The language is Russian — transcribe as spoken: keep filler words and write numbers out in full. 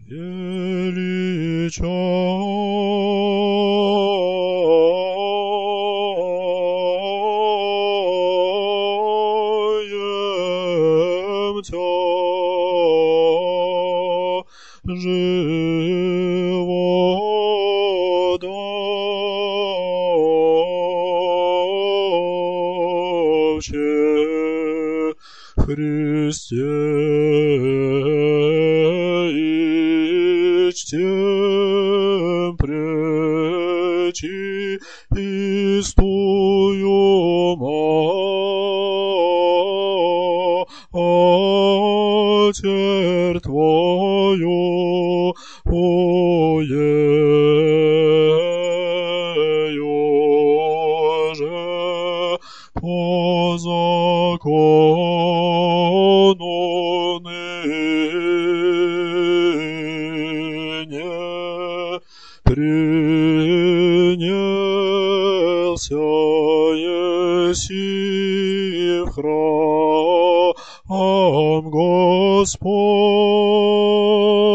величаем Тя, живо давче Христе и чтем пречистую Матерь Твою, о ею же по закону ныне принялся еси в храм Господь.